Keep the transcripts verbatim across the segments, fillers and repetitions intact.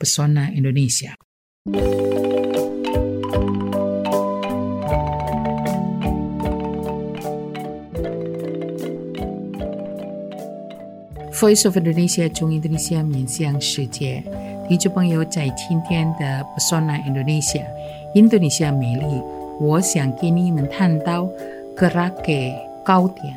Pesona Indonesia. Voice of Indonesia 从印度尼西亚面向世界，听众朋友，在今天的 Pesona Indonesia 印度尼西亚美丽，我想给你们谈到 Kerakeh 糕点。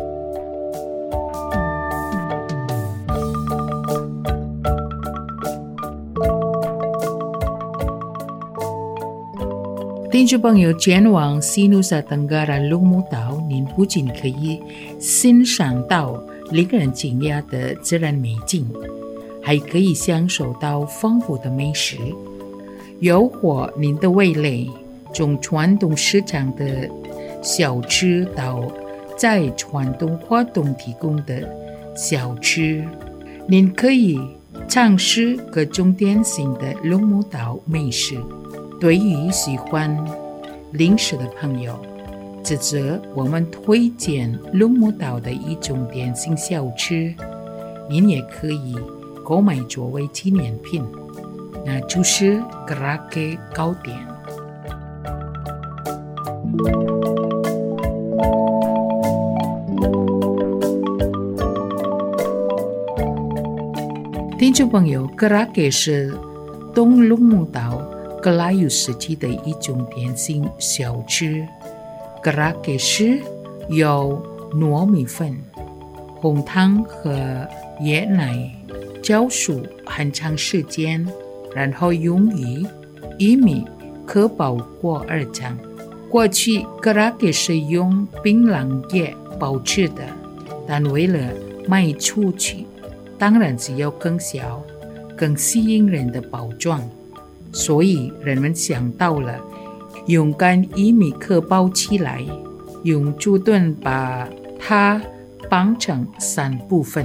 听众朋友，前往西努萨登嘎拉龙目岛，您不仅可以欣赏到令人惊讶的自然美景，还可以享受到丰富的美食，诱惑您的味蕾。从传统市场的小吃到在传统活动提供的小吃，您可以尝试各种典型的龙目岛美食。对于喜欢零食的朋友，这则我们推荐龙目岛的一种典型小吃，您也可以购买作为纪念品，那就是 Kerakeh 糕点。听众朋友， Kerakeh 是东龙目岛格拉尤时期的一种典型小吃。 Kerakeh 是由糯米粉、红糖和椰奶浇熟很长时间，然后用于玉米壳包裹而成。过去 Kerakeh 是用槟榔叶包制的，但为了卖出去，当然是要更小、更吸引人的包装，所以人们想到了用干玉米壳包起来，用竹盾把它绑成三部分。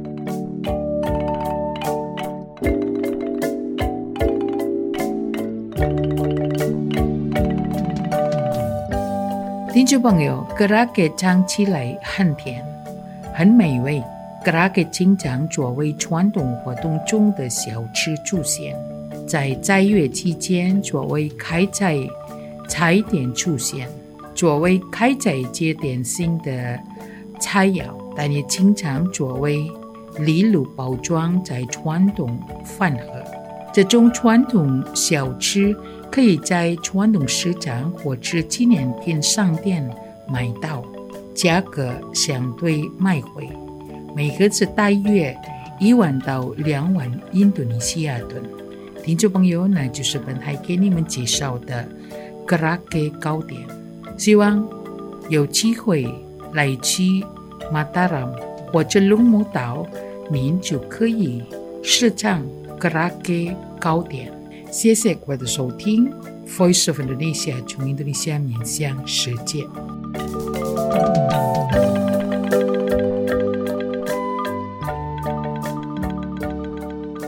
听众朋友， Kerakeh 尝起来很甜，很美味。 Kerakeh 经常作为传统活动中的小吃出现，在斋月期间作为开斋菜点出现，作为开斋节典型的菜肴，但也经常作为礼物包装在传统饭盒。这种传统小吃可以在传统市场或者纪念品商店买到，价格相对卖回，每盒是大约一万到两万印度尼西亚盾。听众朋友，那就是本台给你们介绍的 Kerakeh 糕点。希望有机会来去马达拉或者龙目岛，您就可以试尝 Kerakeh 糕点。谢谢各位的收听， Voice of Indonesia 从印度尼西亚面向世界。